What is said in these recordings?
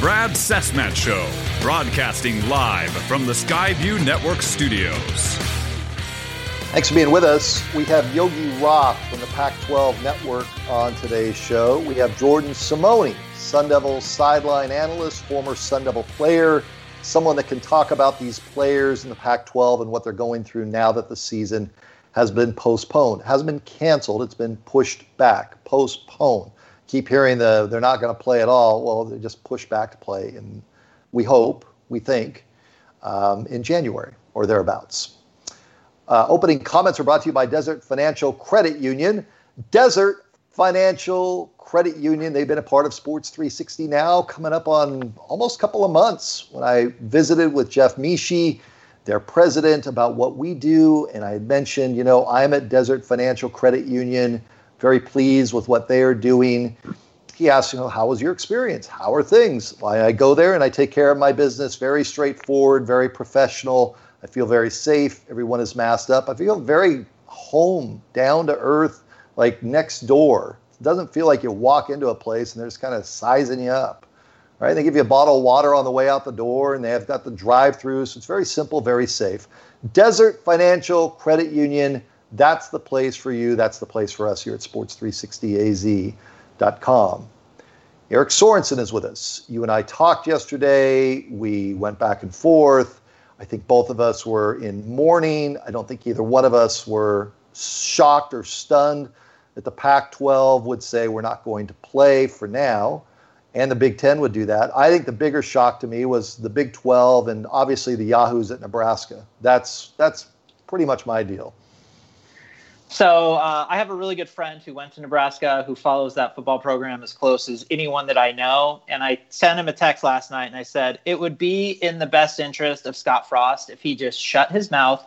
Brad Cessmat Show, broadcasting live from the Skyview Network studios. Thanks for being with us. We have Yogi Roth from the Pac-12 Network on today's show. We have Jordan Simone, Sun Devils sideline analyst, former Sun Devil player, someone that can talk about these players in the Pac-12 and what they're going through now that the season has been postponed. It hasn't been canceled. It's been pushed back, postponed. Keep hearing they're not going to play at all. Well, they just pushed back to play, and we think, in January or thereabouts. Opening comments are brought to you by Desert Financial Credit Union. Desert Financial Credit Union, they've been a part of Sports 360 now, coming up on almost a couple of months. When I visited with Jeff Mishi, their president, about what we do, and I had mentioned, I'm at Desert Financial Credit Union, very pleased with what they are doing. He asked, how was your experience? How are things? I go there and I take care of my business, very straightforward, very professional. I feel very safe. Everyone is masked up. I feel very home, down to earth, like next door. It doesn't feel like you walk into a place and they're just kind of sizing you up, right? They give you a bottle of water on the way out the door, and they have got the drive-through. So it's very simple, very safe. Desert Financial Credit Union, that's the place for you. That's the place for us here at sports360az.com. Eric Sorensen is with us. You and I talked yesterday. We went back and forth. I think both of us were in mourning. I don't think either one of us were shocked or stunned that the Pac-12 would say we're not going to play for now, and the Big Ten would do that. I think the bigger shock to me was the Big 12 and obviously the Yahoos at Nebraska. That's pretty much my deal. So I have a really good friend who went to Nebraska, who follows that football program as close as anyone that I know. And I sent him a text last night and I said, it would be in the best interest of Scott Frost if he just shut his mouth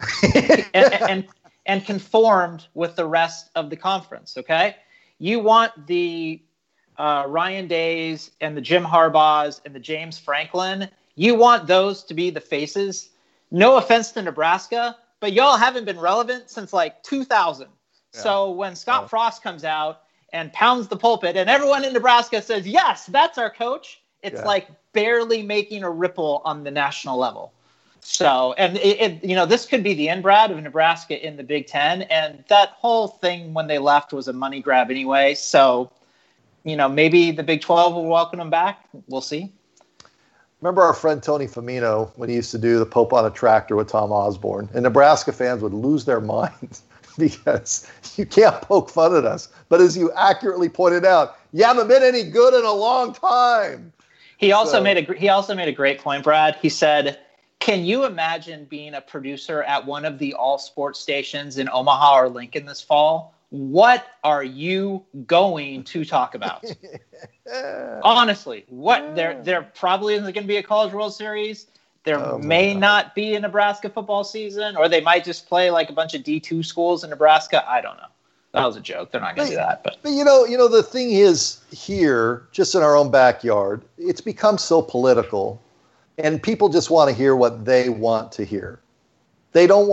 and conformed with the rest of the conference. Okay. You want the Ryan Days and the Jim Harbaughs and the James Franklin. You want those to be the faces. No offense to Nebraska, but y'all haven't been relevant since like 2000. Yeah. So when Scott Frost comes out and pounds the pulpit and everyone in Nebraska says, yes, that's our coach, it's like barely making a ripple on the national level. So, and this could be the end, Brad, of Nebraska in the Big Ten. And that whole thing when they left was a money grab anyway. So, maybe the Big 12 will welcome them back. We'll see. Remember our friend Tony Famino when he used to do the Pope on a Tractor with Tom Osborne, and Nebraska fans would lose their minds because you can't poke fun at us. But as you accurately pointed out, you haven't been any good in a long time. He also made a great point, Brad. He said, can you imagine being a producer at one of the all sports stations in Omaha or Lincoln this fall? What are you going to talk about? Honestly, there probably isn't going to be a College World Series. There may not be a Nebraska football season, or they might just play like a bunch of D2 schools in Nebraska. I don't know. That was a joke. They're not going to do that. But the thing is here, just in our own backyard, it's become so political, and people just want to hear what they want to hear. They don't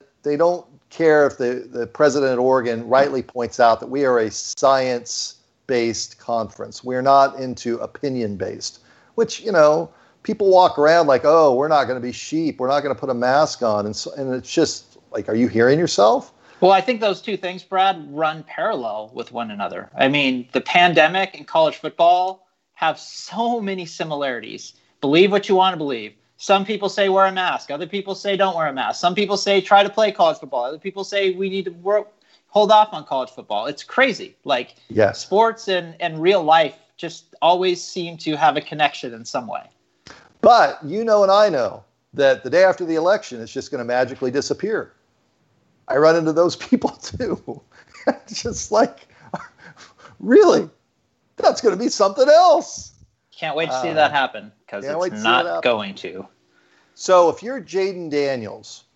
care if the president at Oregon rightly points out that we are a science-based conference. We're not into opinion-based, which, people walk around like, oh, we're not going to be sheep. We're not going to put a mask on. And it's just like, are you hearing yourself? Well, I think those two things, Brad, run parallel with one another. I mean, the pandemic and college football have so many similarities. Believe what you want to believe. Some people say wear a mask. Other people say don't wear a mask. Some people say try to play college football. Other people say we need to hold off on college football. It's crazy. Like sports and real life just always seem to have a connection in some way. But and I know that the day after the election, it's just going to magically disappear. I run into those people too. Just like, really? That's going to be something else. Can't wait to see that happen, because it's not going to. So if you're Jaden Daniels,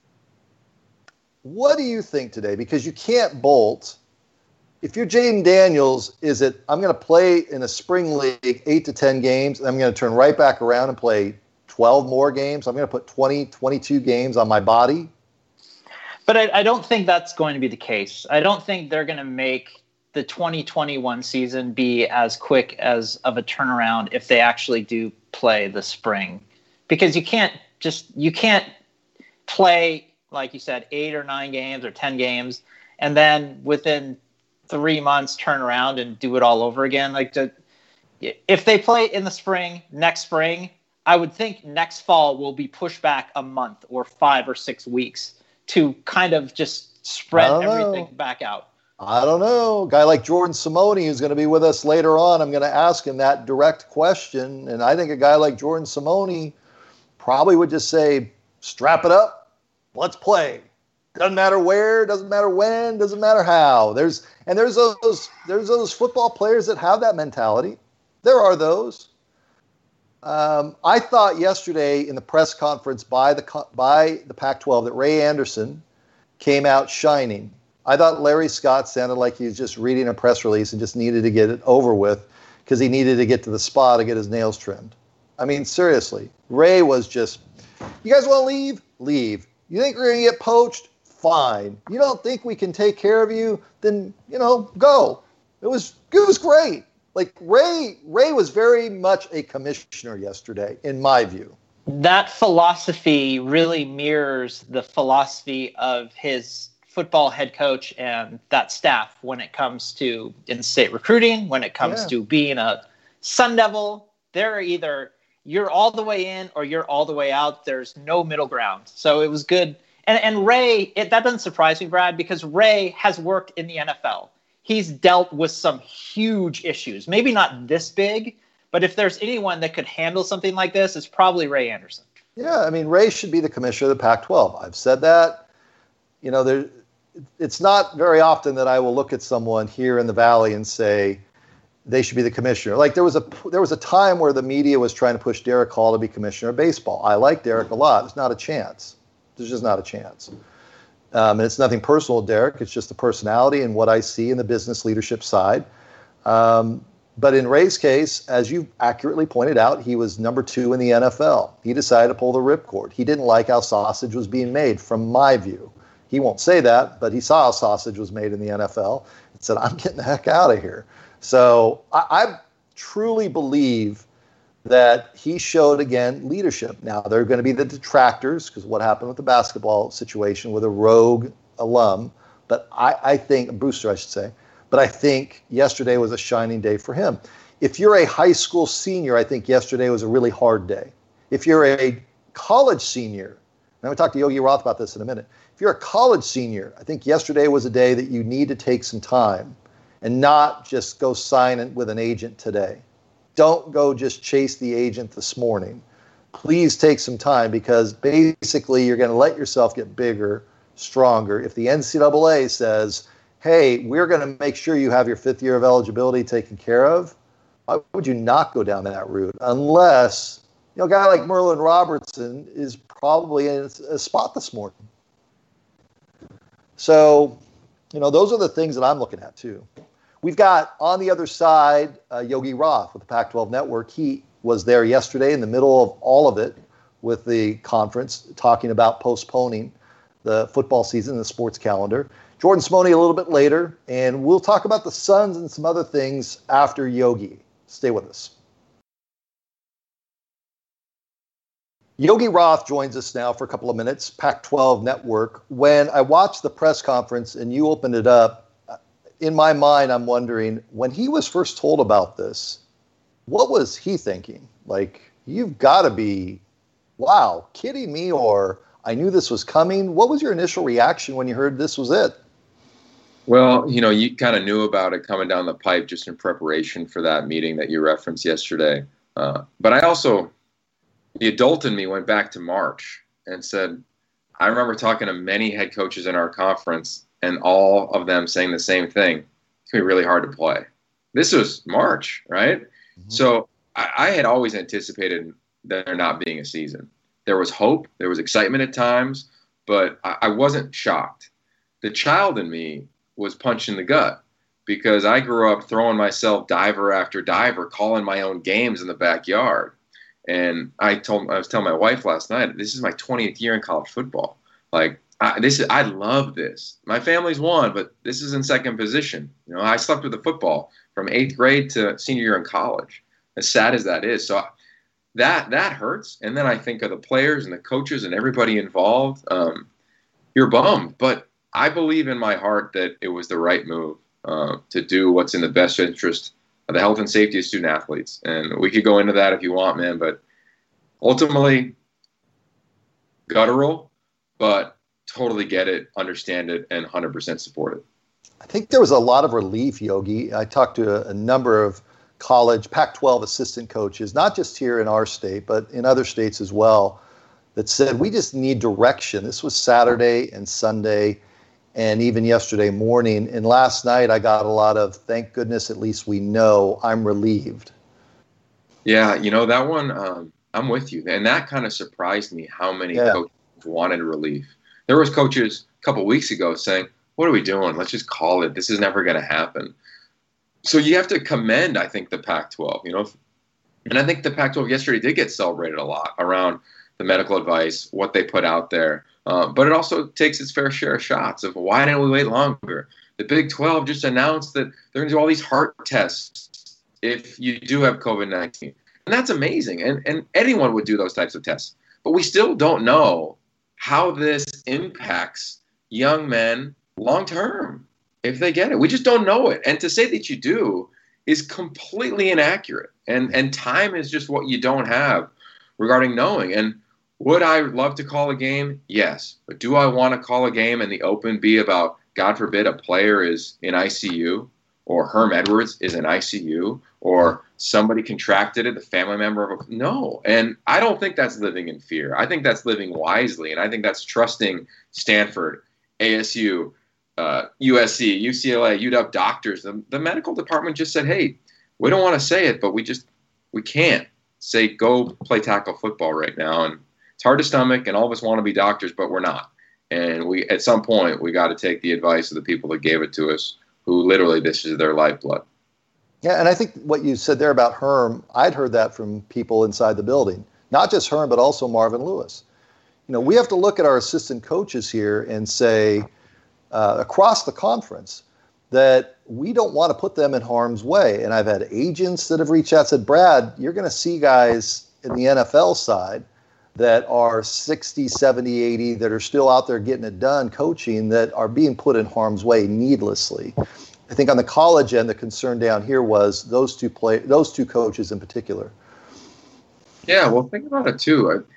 what do you think today? Because you can't bolt. If you're Jaden Daniels, is it, I'm going to play in a spring league 8 to 10 games, and I'm going to turn right back around and play 12 more games? I'm going to put 20, 22 games on my body? But I don't think that's going to be the case. I don't think they're going to make the 2021 season be as quick as of a turnaround if they actually do play the spring, because you can't play, like you said, 8 or 9 games or 10 games, and then within 3 months turn around and do it all over again. If they play in the spring, next spring, I would think next fall will be pushed back a month or 5 or 6 weeks to kind of just spread everything back out. I don't know. A guy like Jordan Simone, who's going to be with us later on, I'm going to ask him that direct question. And I think a guy like Jordan Simone probably would just say, strap it up, let's play. Doesn't matter where, doesn't matter when, doesn't matter how. There's those football players that have that mentality. There are those. I thought yesterday in the press conference by the Pac-12 that Ray Anderson came out shining. I thought Larry Scott sounded like he was just reading a press release and just needed to get it over with because he needed to get to the spa to get his nails trimmed. I mean, seriously, Ray was just, you guys want to leave? Leave. You think we're going to get poached? Fine. You don't think we can take care of you? Then, go. It was great. Like Ray was very much a commissioner yesterday, in my view. That philosophy really mirrors the philosophy of his football head coach and that staff when it comes to in-state recruiting, when it comes to being a Sun Devil. They're either you're all the way in or you're all the way out. There's no middle ground. So it was good. And Ray, that doesn't surprise me, Brad, because Ray has worked in the NFL. He's dealt with some huge issues, maybe not this big, but if there's anyone that could handle something like this, it's probably Ray Anderson. Yeah, I mean, Ray should be the commissioner of the Pac-12. I've said that. It's not very often that I will look at someone here in the Valley and say they should be the commissioner. Like there was a time where the media was trying to push Derek Hall to be commissioner of baseball. I like Derek a lot. There's not a chance. There's just not a chance. And it's nothing personal with Derek. It's just the personality and what I see in the business leadership side. But in Ray's case, as you accurately pointed out, he was number 2 in the NFL. He decided to pull the ripcord. He didn't like how sausage was being made, from my view. He won't say that, but he saw how sausage was made in the NFL and said, I'm getting the heck out of here. So I truly believe that he showed, again, leadership. Now, there are going to be the detractors because what happened with the basketball situation with a rogue alum, but I think, Brewster, I should say, but I think yesterday was a shining day for him. If you're a high school senior, I think yesterday was a really hard day. If you're a college senior, and I'm going to talk to Yogi Roth about this in a minute. If you're a college senior, I think yesterday was a day that you need to take some time and not just go sign it with an agent today. Don't go just chase the agent this morning. Please take some time because basically you're going to let yourself get bigger, stronger. If the NCAA says, hey, we're going to make sure you have your 5th year of eligibility taken care of, why would you not go down that route? Unless, a guy like Merlin Robertson is probably in a spot this morning. So, those are the things that I'm looking at too. We've got on the other side, Yogi Roth with the Pac-12 Network. He was there yesterday in the middle of all of it with the conference, talking about postponing the football season, the sports calendar. Jordan Simone a little bit later, and we'll talk about the Suns and some other things after Yogi. Stay with us. Yogi Roth joins us now for a couple of minutes, Pac-12 Network. When I watched the press conference and you opened it up, in my mind, I'm wondering, when he was first told about this, what was he thinking? Like, you've got to be, wow, kidding me, or I knew this was coming. What was your initial reaction when you heard this was it? Well, you kind of knew about it coming down the pipe just in preparation for that meeting that you referenced yesterday. But I also, the adult in me went back to March and said, I remember talking to many head coaches in our conference and all of them saying the same thing. It's going to be really hard to play. This was March, right? Mm-hmm. So I had always anticipated there not being a season. There was hope. There was excitement at times, but I wasn't shocked. The child in me was punched in the gut because I grew up throwing myself diver after diver, calling my own games in the backyard. And I was telling my wife last night, this is my 20th year in college football. Like, I love this. My family's won, but this is in second position. I slept with the football from 8th grade to senior year in college, as sad as that is. So that hurts. And then I think of the players and the coaches and everybody involved. You're bummed, but I believe in my heart that it was the right move to do what's in the best interest of the health and safety of student athletes. And we could go into that if you want, man, but ultimately guttural, but totally get it, understand it, and 100% support it. I think there was a lot of relief, Yogi. I talked to a number of college Pac-12 assistant coaches, not just here in our state, but in other states as well, that said, we just need direction. This was Saturday and Sunday and even yesterday morning. And last night I got a lot of, thank goodness, at least we know, I'm relieved. Yeah, that one, I'm with you. And that kind of surprised me how many coaches wanted relief. There was coaches a couple weeks ago saying, what are we doing? Let's just call it. This is never going to happen. So you have to commend, I think, the Pac-12, and I think the Pac-12 yesterday did get celebrated a lot around the medical advice, what they put out there. But it also takes its fair share of shots of why didn't we wait longer? The Big 12 just announced that they're going to do all these heart tests if you do have COVID-19. And that's amazing. And anyone would do those types of tests. But we still don't know how this impacts young men long-term if they get it. We just don't know it. And to say that you do is completely inaccurate. And time is just what you don't have regarding knowing. And would I love to call a game? Yes. But do I want to call a game and the open be about, God forbid, a player is in ICU or Herm Edwards is in ICU or somebody contracted it, the family member of no. And I don't think that's living in fear. I think that's living wisely. And I think that's trusting Stanford, ASU, USC, UCLA, UW doctors. The medical department just said, hey, we don't want to say it, but we can't say go play tackle football right now. And it's hard to stomach, and all of us want to be doctors, but we're not. And at some point, we got to take the advice of the people that gave it to us, who literally this is their lifeblood. Yeah, and I think what you said there about Herm, I'd heard that from people inside the building. Not just Herm, but also Marvin Lewis. We have to look at our assistant coaches here and say, across the conference, that we don't want to put them in harm's way. And I've had agents that have reached out and said, Brad, you're going to see guys in the NFL side that are 60, 70, 80, that are still out there getting it done, coaching, that are being put in harm's way needlessly. I think on the college end, the concern down here was those two coaches in particular. Yeah, well, think about it too.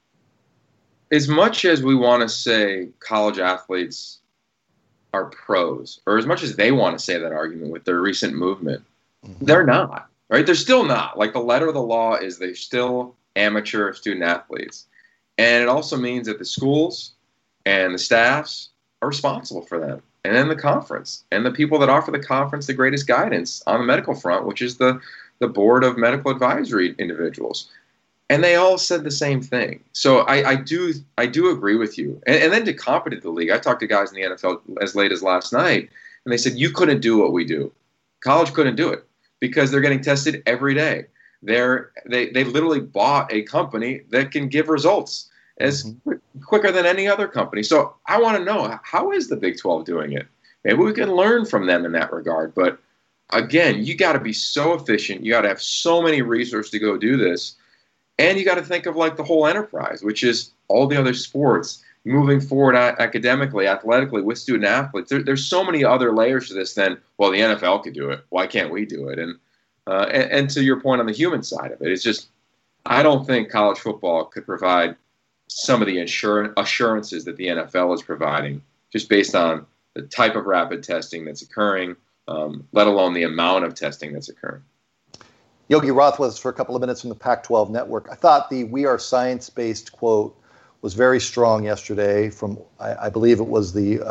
As much as we want to say college athletes are pros, or as much as they want to say that argument with their recent movement, they're not, right? They're still not. Like, the letter of the law is they're still amateur student athletes. And it also means that the schools and the staffs are responsible for them. And then the conference and the people that offer the conference the greatest guidance on the medical front, which is the board of medical advisory individuals. And they all said the same thing. So I do agree with you. And then to compete the league, I talked to guys in the NFL as late as last night, and they said, you couldn't do what we do. College couldn't do it because they're getting tested every day. They literally bought a company that can give results as quicker than any other company. So I want to know, how is the Big 12 doing it? Maybe we can learn from them in that regard. But again, you got to be so efficient. You got to have so many resources to go do this. And you got to think of like the whole enterprise, which is all the other sports moving forward academically, athletically with student athletes. There's so many other layers to this than, well, the NFL could do it. Why can't we do it? And to your point on the human side of it, it's just, I don't think college football could provide some of the assurances that the NFL is providing, just based on the type of rapid testing that's occurring, let alone the amount of testing that's occurring. Yogi Roth with us for a couple of minutes from the Pac-12 Network. I thought the "We Are Science-Based" quote was very strong yesterday from, I believe it was the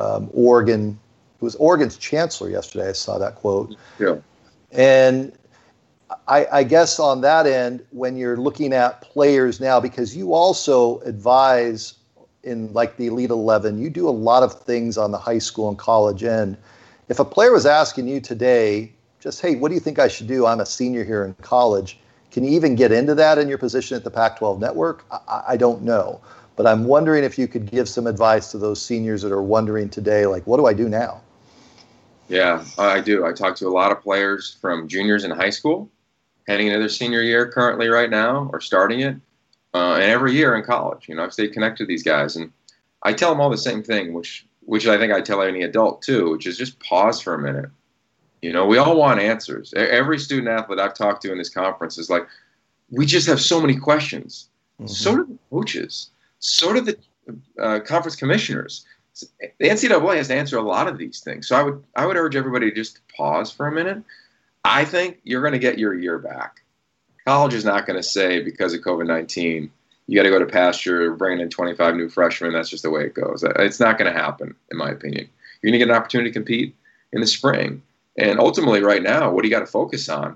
Oregon's chancellor yesterday. I saw that quote. Yeah. And I guess on that end, when you're looking at players now, because you also advise in like the Elite 11, you do a lot of things on the high school and college end. If a player was asking you today, just, hey, what do you think I should do? I'm a senior here in college. Can you even get into that in your position at the Pac-12 Network? I don't know. But I'm wondering if you could give some advice to those seniors that are wondering today, like, what do I do now? Yeah, I do. I talk to a lot of players from juniors in high school heading into their senior year currently right now or starting it, and every year in college. I've stayed connected to these guys, and I tell them all the same thing, which I think I tell any adult too, which is just pause for a minute. We all want answers. Every student athlete I've talked to in this conference is like, we just have so many questions. Mm-hmm. So do the coaches. So do the conference commissioners. The NCAA has to answer a lot of these things. So I would urge everybody to just pause for a minute. I think you're going to get your year back. College is not going to say, because of COVID-19, you got to go to pasture, bringing in 25 new freshmen. That's just the way it goes. It's not going to happen, in my opinion. You're going to get an opportunity to compete in the spring. And ultimately, right now, what do you got to focus on?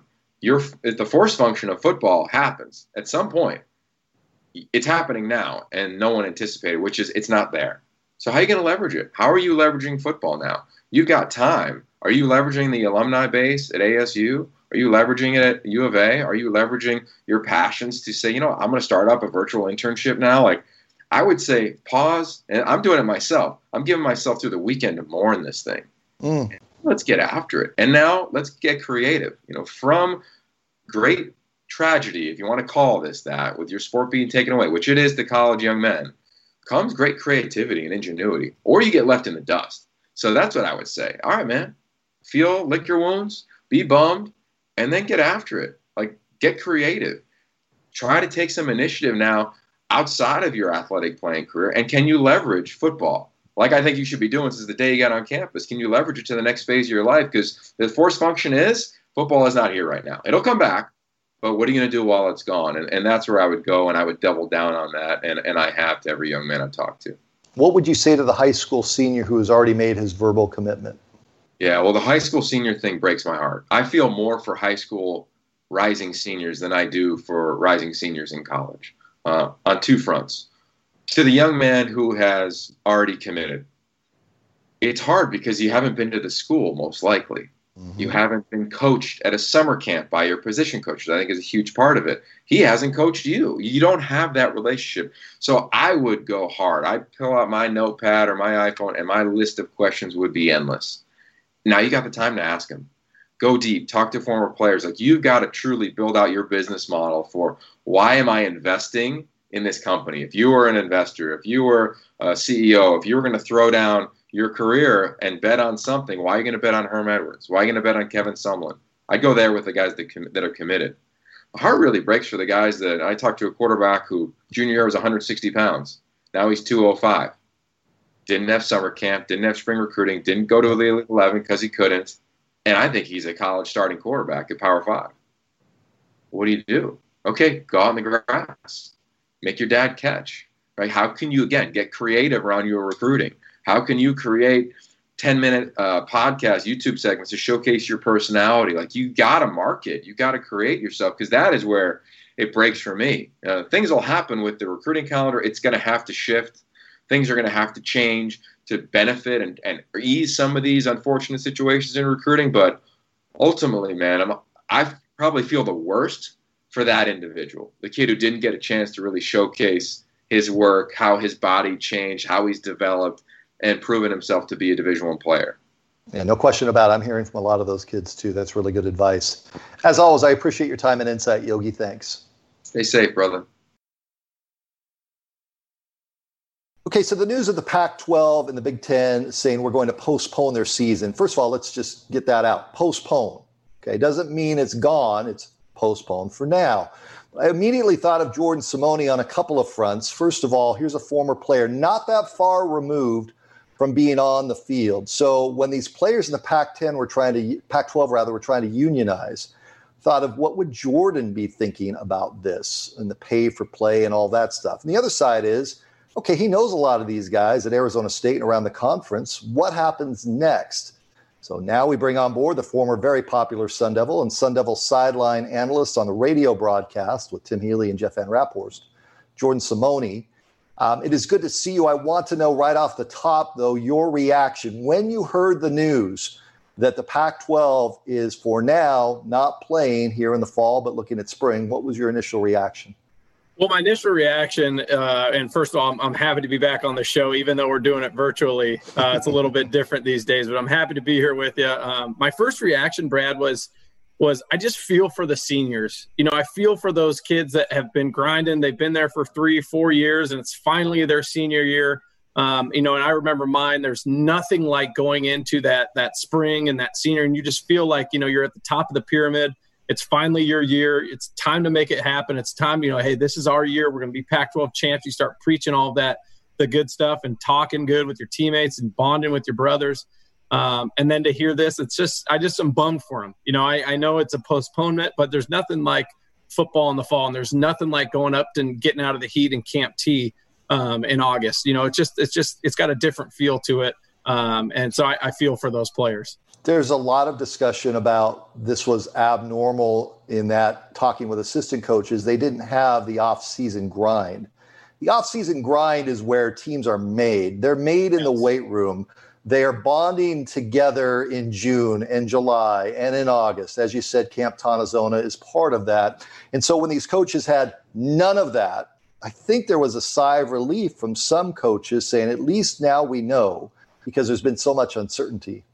The force function of football happens at some point. It's happening now, and no one anticipated, which is it's not there. So how are you going to leverage it? How are you leveraging football now? You've got time. Are you leveraging the alumni base at ASU? Are you leveraging it at U of A? Are you leveraging your passions to say, I'm going to start up a virtual internship now? Like, I would say pause, and I'm doing it myself. I'm giving myself through the weekend to mourn this thing. Let's get after it. And now let's get creative. From great tragedy, if you want to call this that, with your sport being taken away, which it is to college young men, comes great creativity and ingenuity, or you get left in the dust. So that's what I would say. All right, man, lick your wounds, be bummed, and then get after it. Like, get creative. Try to take some initiative now outside of your athletic playing career. And can you leverage football? Like I think you should be doing since the day you got on campus. Can you leverage it to the next phase of your life? Because the force function is football is not here right now. It'll come back, but what are you going to do while it's gone? And that's where I would go, and I would double down on that, and I have to every young man I've talked to. What would you say to the high school senior who has already made his verbal commitment? Yeah, well, the high school senior thing breaks my heart. I feel more for high school rising seniors than I do for rising seniors in college on two fronts. To the young man who has already committed, it's hard because you haven't been to the school, most likely. Mm-hmm. You haven't been coached at a summer camp by your position coach, which I think is a huge part of it. He hasn't coached you. You don't have that relationship. So I would go hard. I'd pull out my notepad or my iPhone, and my list of questions would be endless. Now you got the time to ask them. Go deep. Talk to former players. Like, you've got to truly build out your business model for why am I investing in this company? If you were an investor, if you were a CEO, if you were going to throw down your career and bet on something, why are you going to bet on Herm Edwards? Why are you going to bet on Kevin Sumlin? I go there with the guys that are committed. My heart really breaks for the guys that I talked to, a quarterback who junior year was 160 pounds. Now he's 205. Didn't have summer camp, didn't have spring recruiting, didn't go to the Elite 11 because he couldn't. And I think he's a college starting quarterback at Power 5. What do? Okay, go out in the grass. Make your dad catch. Right? How can you, again, get creative around your recruiting? How can you create 10-minute podcast, YouTube segments to showcase your personality? Like, you got to market. You got to create yourself, because that is where it breaks for me. Things will happen with the recruiting calendar. It's going to have to shift. Things are going to have to change to benefit and ease some of these unfortunate situations in recruiting. But ultimately, man, I probably feel the worst for that individual, the kid who didn't get a chance to really showcase his work, how his body changed, how he's developed, and proven himself to be a Division I player. Yeah, no question about it. I'm hearing from a lot of those kids, too. That's really good advice. As always, I appreciate your time and insight, Yogi. Thanks. Stay safe, brother. Okay, so the news of the Pac-12 and the Big Ten saying we're going to postpone their season. First of all, let's just get that out. Postpone. Okay, doesn't mean it's gone. It's postponed for now. I immediately thought of Jordan Simone on a couple of fronts. First of all, here's a former player not that far removed from being on the field. So when these players in the Pac-12 were trying to unionize, thought of what would Jordan be thinking about this and the pay for play and all that stuff. And the other side is, okay, he knows a lot of these guys at Arizona State and around the conference. What happens next? So now we bring on board the former very popular Sun Devil and Sun Devil sideline analyst on the radio broadcast with Tim Healy and Jeff Van Raphorst, Jordan Simone. It is good to see you. I want to know right off the top, though, your reaction. When you heard the news that the Pac-12 is for now not playing here in the fall but looking at spring, what was your initial reaction? Well, my initial reaction, and first of all, I'm happy to be back on the show, even though we're doing it virtually. It's a little bit different these days, but I'm happy to be here with you. My first reaction, Brad, was was I just feel for the seniors. I feel for those kids that have been grinding. They've been there for 3-4 years, and it's finally their senior year. And I remember mine. There's nothing like going into that spring and that senior, and you just feel like, you're at the top of the pyramid. It's finally your year. It's time to make it happen. It's time, hey, this is our year. We're going to be Pac-12 champs. You start preaching all of that, the good stuff, and talking good with your teammates and bonding with your brothers. And then to hear this, I just am bummed for them. I know it's a postponement, but there's nothing like football in the fall, and there's nothing like going up and getting out of the heat in Camp T in August. It's got a different feel to it. And so I feel for those players. There's a lot of discussion about this was abnormal in that talking with assistant coaches, they didn't have the off-season grind. The off-season grind is where teams are made. They're made in the weight room. They are bonding together in June and July and in August. As you said, Camp Tonazona is part of that. And so when these coaches had none of that, I think there was a sigh of relief from some coaches saying, at least now we know, because there's been so much uncertainty.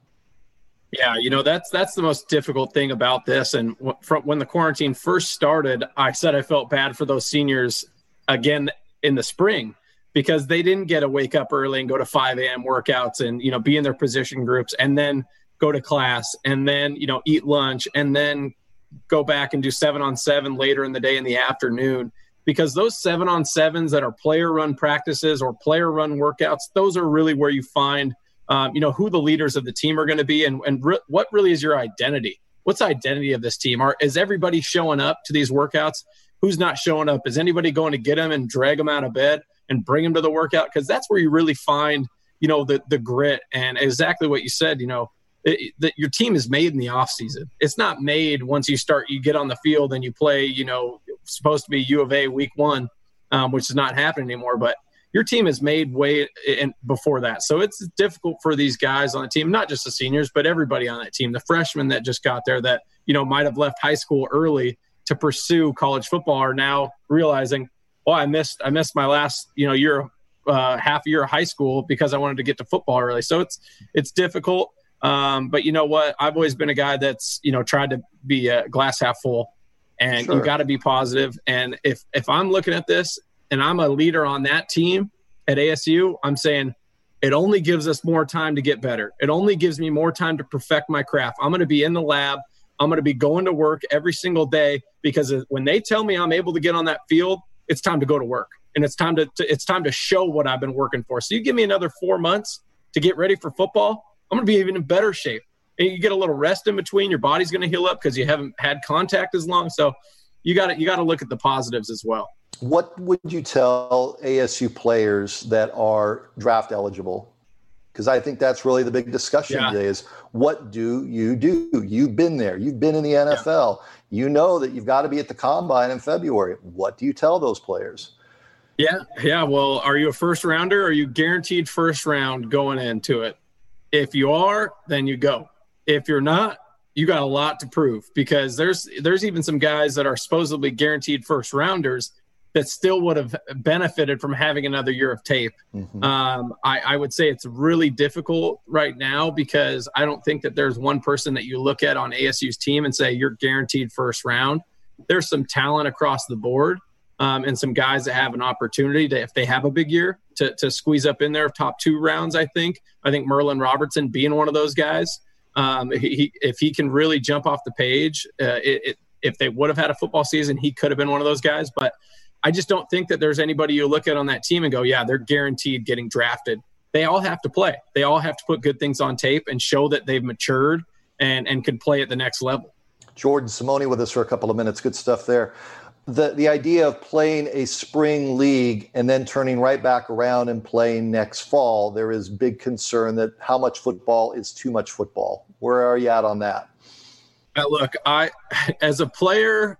Yeah, that's the most difficult thing about this. And when the quarantine first started, I said I felt bad for those seniors again in the spring because they didn't get to wake up early and go to 5 a.m. workouts and, be in their position groups and then go to class and then, eat lunch and then go back and do 7-on-7 later in the day in the afternoon. Because those 7-on-7s that are player-run practices or player-run workouts, those are really where you find who the leaders of the team are going to be and what really is your identity. What's the identity of this team? Is everybody showing up to these workouts? Who's not showing up? Is anybody going to get them and drag them out of bed and bring them to the workout? Because that's where you really find, the grit and exactly what you said, that your team is made in the off season. It's not made once you get on the field and you play, supposed to be U of A week 1, which is not happening anymore. But your team is made way before that. So it's difficult for these guys on the team, not just the seniors, but everybody on that team, the freshmen that just got there that, might have left high school early to pursue college football are now realizing, I missed my last, year, half a year of high school because I wanted to get to football early. So it's difficult. But you know what? I've always been a guy that's, tried to be a glass half full and you got to be positive. And if I'm looking at this, and I'm a leader on that team at ASU, I'm saying it only gives us more time to get better. It only gives me more time to perfect my craft. I'm going to be in the lab. I'm going to be going to work every single day because when they tell me I'm able to get on that field, it's time to go to work. And it's time to show what I've been working for. So you give me another 4 months to get ready for football, I'm going to be even in better shape. And you get a little rest in between. Your body's going to heal up because you haven't had contact as long. So you got to look at the positives as well. What would you tell ASU players that are draft eligible? Because I think that's really the big discussion today is what do you do? You've been there. You've been in the NFL. Yeah. You know that you've got to be at the combine in February. What do you tell those players? Yeah. Well, are you a first rounder? Are you guaranteed first round going into it? If you are, then you go. If you're not, you got a lot to prove because there's even some guys that are supposedly guaranteed first rounders that still would have benefited from having another year of tape. Mm-hmm. I would say it's really difficult right now because I don't think that there's one person that you look at on ASU's team and say you're guaranteed first round. There's some talent across the board and some guys that have an opportunity to, if they have a big year, to squeeze up in there top 2 rounds. I think Merlin Robertson being one of those guys. If he can really jump off the page, if they would have had a football season, he could have been one of those guys. But I just don't think that there's anybody you look at on that team and go, yeah, they're guaranteed getting drafted. They all have to play. They all have to put good things on tape and show that they've matured and can play at the next level. Jordan Simone with us for a couple of minutes. Good stuff there. The idea of playing a spring league and then turning right back around and playing next fall, there is big concern that how much football is too much football. Where are you at on that? Look, as a player,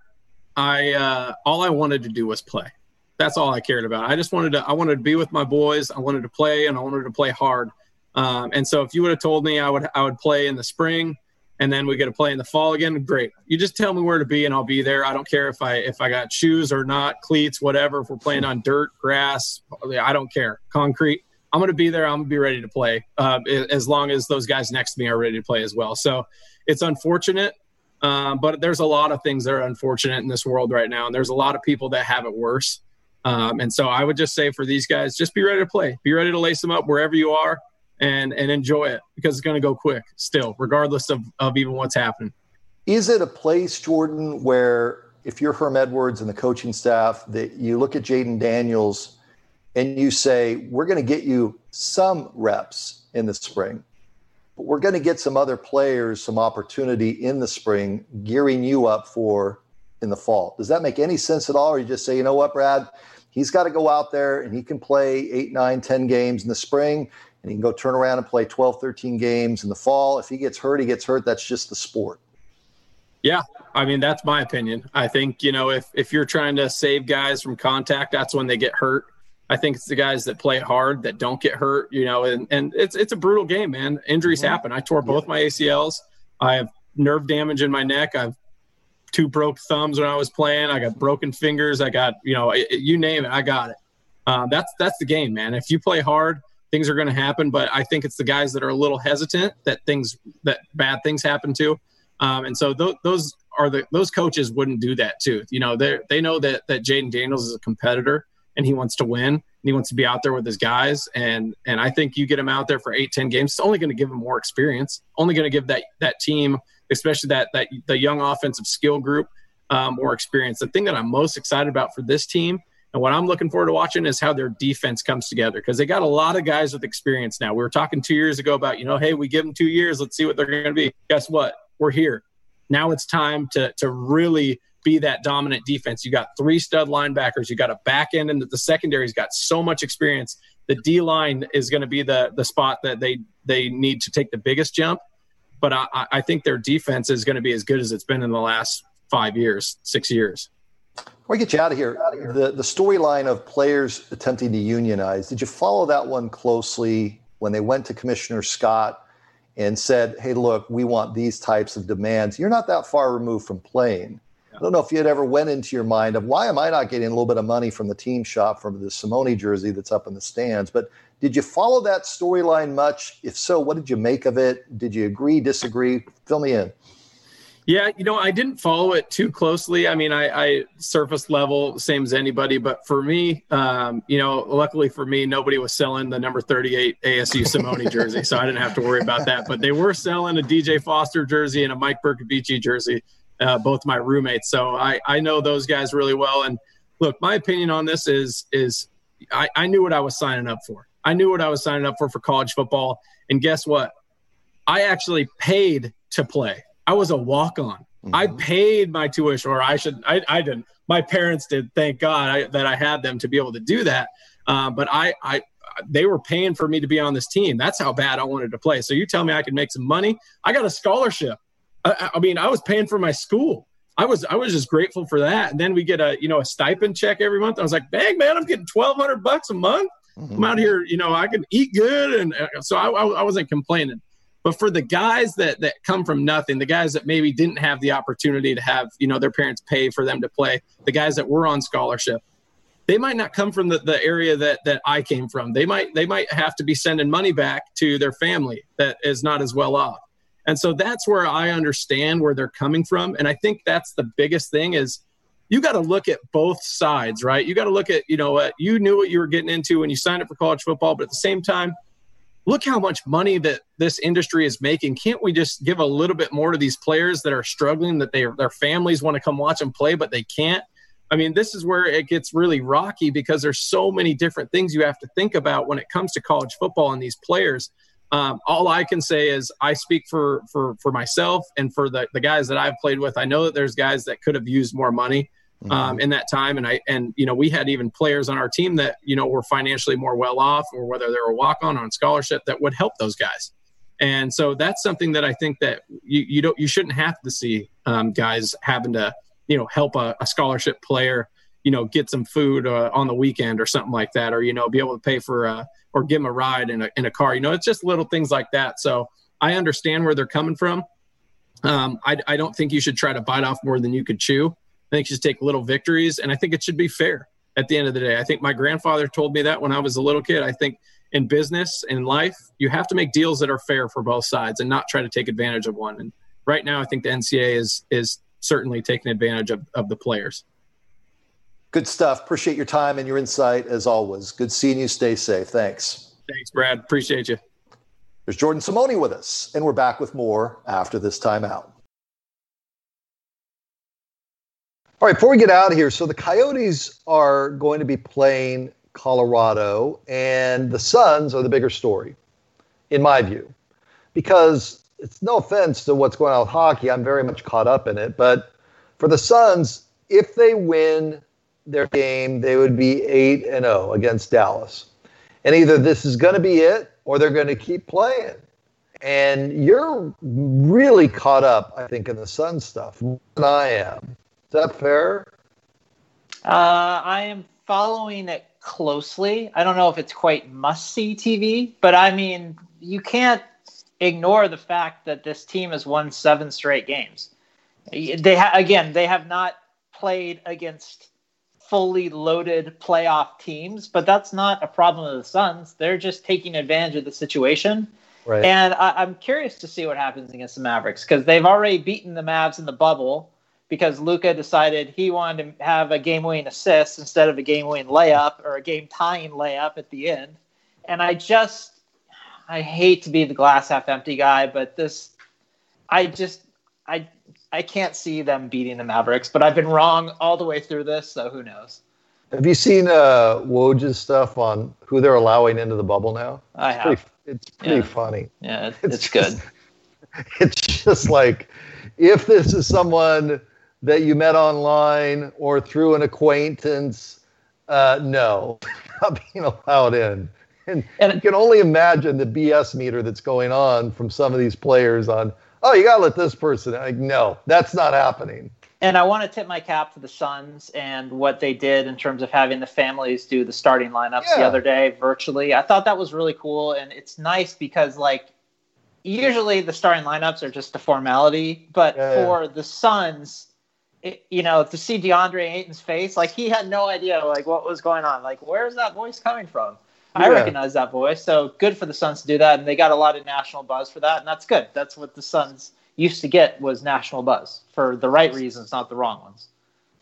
all I wanted to do was play. That's all I cared about. I wanted to be with my boys. I wanted to play, and I wanted to play hard. And so if you would have told me I would play in the spring and then we get to play in the fall again, great. You just tell me where to be and I'll be there. I don't care if I got shoes or not, cleats, whatever. If we're playing on dirt, grass, I don't care. Concrete. I'm going to be there. I'm going to be ready to play as long as those guys next to me are ready to play as well. So it's unfortunate But there's a lot of things that are unfortunate in this world right now, and there's a lot of people that have it worse. And so I would just say for these guys, just be ready to play. Be ready to lace them up wherever you are and enjoy it, because it's going to go quick still, regardless of even what's happening. Is it a place, Jordan, where if you're Herm Edwards and the coaching staff, that you look at Jayden Daniels and you say, we're going to get you some reps in the spring, but we're going to get some other players some opportunity in the spring, gearing you up for in the fall? Does that make any sense at all? Or you just say, you know what, Brad, he's got to go out there and he can play 8, 9, 10 games in the spring, and he can go turn around and play 12, 13 games in the fall. If he gets hurt, he gets hurt. That's just the sport. Yeah. I mean, that's my opinion. I think, if you're trying to save guys from contact, that's when they get hurt. I think it's the guys that play hard that don't get hurt, and it's a brutal game, man. Injuries happen. I tore both my ACLs. I have nerve damage in my neck. I've 2 broke thumbs when I was playing. I got broken fingers. I got, you name it, I got it. That's the game, man. If you play hard, things are going to happen. But I think it's the guys that are a little hesitant that bad things happen to. And so those coaches wouldn't do that too. They know that Jayden Daniels is a competitor and he wants to win and he wants to be out there with his guys. And I think you get him out there for 8, 10 games, it's only going to give him more experience, only going to give that team, especially the young offensive skill group, more experience. The thing that I'm most excited about for this team and what I'm looking forward to watching is how their defense comes together, because they got a lot of guys with experience now. We were talking 2 years ago about, hey, we give them 2 years. Let's see what they're going to be. Guess what? We're here. Now it's time to really be that dominant defense. You got 3 stud linebackers. You got a back end, and the secondary's got so much experience. The D-line is going to be the spot that they need to take the biggest jump. But I think their defense is going to be as good as it's been in the last 5 years, 6 years. Before I get you out of here, the storyline of players attempting to unionize, did you follow that one closely when they went to Commissioner Scott and said, hey, look, we want these types of demands? You're not that far removed from playing. I don't know if you had ever went into your mind of, why am I not getting a little bit of money from the team shop from the Simone jersey that's up in the stands? But did you follow that storyline much? If so, what did you make of it? Did you agree, disagree? Fill me in. Yeah, I didn't follow it too closely. I mean, I surface level, same as anybody. But for me, luckily for me, nobody was selling the number 38 ASU Simone jersey, so I didn't have to worry about that. But they were selling a DJ Foster jersey and a Mike Bercovici jersey, both my roommates. So I know those guys really well. And look, my opinion on this is I knew what I was signing up for. I knew what I was signing up for college football. And guess what? I actually paid to play. I was a walk-on. Mm-hmm. I paid my tuition, or I didn't. My parents did, thank God that I had them to be able to do that. But they were paying for me to be on this team. That's how bad I wanted to play. So you tell me I could make some money. I got a scholarship. I mean, I was paying for my school. I was just grateful for that. And then we get a stipend check every month. I was like, dang, man, I'm getting $1,200 a month. Mm-hmm. I'm out here, I can eat good. And so I wasn't complaining. But for the guys that come from nothing, the guys that maybe didn't have the opportunity to have, their parents pay for them to play, the guys that were on scholarship, they might not come from the area that I came from. They might have to be sending money back to their family that is not as well off. And so that's where I understand where they're coming from. And I think that's the biggest thing is you got to look at both sides, right? You got to look at, you knew what you were getting into when you signed up for college football, but at the same time, look how much money that this industry is making. Can't we just give a little bit more to these players that are struggling, that their families want to come watch them play, but they can't? I mean, this is where it gets really rocky because there's so many different things you have to think about when it comes to college football and these players. All I can say is I speak for myself and for the guys that I've played with. I know that there's guys that could have used more money in that time. And we had even players on our team that, were financially more well off, or whether they were on scholarship, that would help those guys. And so that's something that I think that you shouldn't have to see guys having to, help a scholarship player, get some food on the weekend or something like that, or, be able to pay for or give them a ride in a car. It's just little things like that. So I understand where they're coming from. I don't think you should try to bite off more than you could chew. I think you should take little victories, and I think it should be fair at the end of the day. I think my grandfather told me that when I was a little kid. I think in business, in life, you have to make deals that are fair for both sides and not try to take advantage of one. right now I think the NCAA is certainly taking advantage of the players. Good stuff. Appreciate your time and your insight as always. Good seeing you. Stay safe. Thanks. Thanks, Brad. Appreciate you. There's Jordan Simone with us, and we're back with more after this timeout. All right, before we get out of here, so the Coyotes are going to be playing Colorado, and the Suns are the bigger story, in my view, because it's no offense to what's going on with hockey. I'm very much caught up in it. But for the Suns, if they win their game, they would be 8-0 against Dallas. And either this is going to be it or they're going to keep playing. And you're really caught up, I think, in the Suns stuff more than I am. Is that fair? I am following it closely. I don't know if it's quite must-see TV, but I mean, you can't ignore the fact that this team has won 7 straight games. They have not played against fully loaded playoff teams, but that's not a problem of the Suns. They're just taking advantage of the situation. Right. And I'm curious to see what happens against the Mavericks, because they've already beaten the Mavs in the bubble because Luka decided he wanted to have a game-winning assist instead of a game-winning layup or a game-tying layup at the end. And I hate to be the glass half empty guy, but I can't see them beating the Mavericks, but I've been wrong all the way through this, so who knows? Have you seen Woj's stuff on who they're allowing into the bubble now? I have. It's pretty funny. Yeah, it's good. It's just like, if this is someone that you met online or through an acquaintance, no, not being allowed in. And you can only imagine the BS meter that's going on from some of these players on, oh, you got to let this person in. Like, no, that's not happening. And I want to tip my cap to the Suns and what they did in terms of having the families do the starting lineups the other day virtually. I thought that was really cool. And it's nice because, like, usually the starting lineups are just a formality. But for the Suns, to see DeAndre Ayton's face, like, he had no idea, like, what was going on. Like, where's that voice coming from? I recognize that voice. So good for the Suns to do that. And they got a lot of national buzz for that. And that's good. That's what the Suns used to get, was national buzz for the right reasons, not the wrong ones.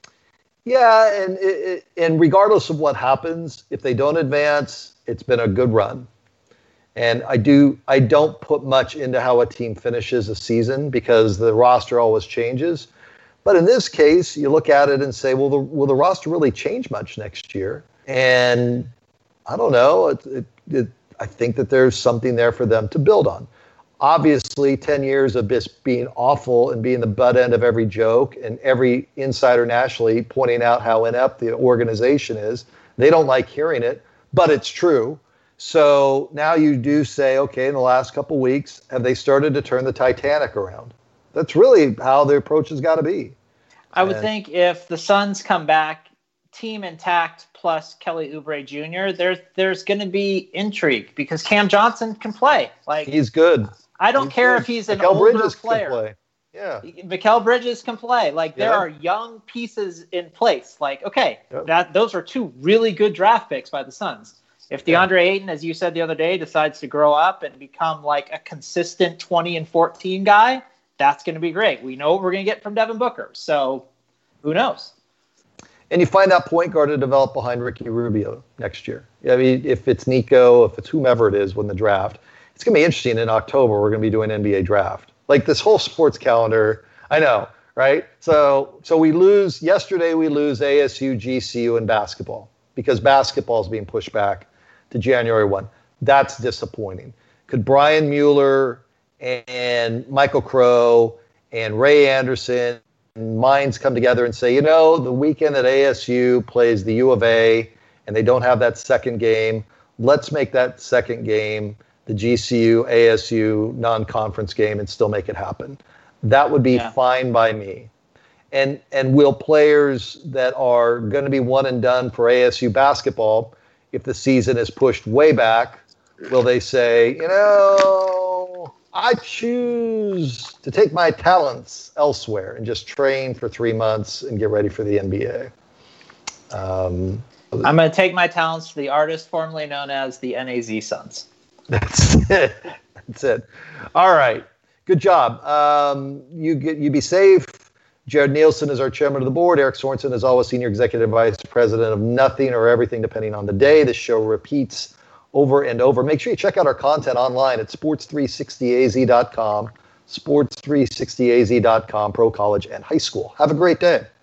Yeah. And regardless of what happens, if they don't advance, it's been a good run. And I don't put much into how a team finishes a season because the roster always changes. But in this case, you look at it and say, well, will the roster really change much next year? And I don't know. I think that there's something there for them to build on. Obviously, 10 years of just being awful and being the butt end of every joke and every insider nationally pointing out how inept the organization is, they don't like hearing it, but it's true. So now you do say, okay, in the last couple weeks, have they started to turn the Titanic around? That's really how the approach has got to be. I would think if the Suns come back, team intact, plus Kelly Oubre Jr., there's going to be intrigue because Cam Johnson can play. Like, he's good. I don't care if he's an older player. Can play. Yeah, Mikal Bridges can play. Like, there are young pieces in place. Like, okay, those are 2 really good draft picks by the Suns. If DeAndre Ayton, as you said the other day, decides to grow up and become like a consistent 20 and 14 guy, that's going to be great. We know what we're going to get from Devin Booker. So who knows? And you find that point guard to develop behind Ricky Rubio next year. I mean, if it's Nico, if it's whomever it is when the draft, it's going to be interesting. In October, we're going to be doing NBA draft. Like, this whole sports calendar, I know, right? So yesterday we lose ASU, GCU, and basketball because basketball is being pushed back to January 1. That's disappointing. Could Brian Mueller and Michael Crow and Ray Anderson minds come together and say, the weekend that ASU plays the U of A and they don't have that second game, let's make that second game the GCU ASU non-conference game and still make it happen. That would be fine by me. And will players that are going to be one and done for ASU basketball, if the season is pushed way back, will they say, I choose to take my talents elsewhere and just train for 3 months and get ready for the NBA? I'm going to take my talents to the artist formerly known as the NAZ Suns. That's it. All right. Good job. You be safe. Jared Nielsen is our chairman of the board. Eric Sorensen is always senior executive vice president of nothing or everything, depending on the day. The show repeats over and over. Make sure you check out our content online at sports360az.com, sports360az.com, pro, college, and high school. Have a great day.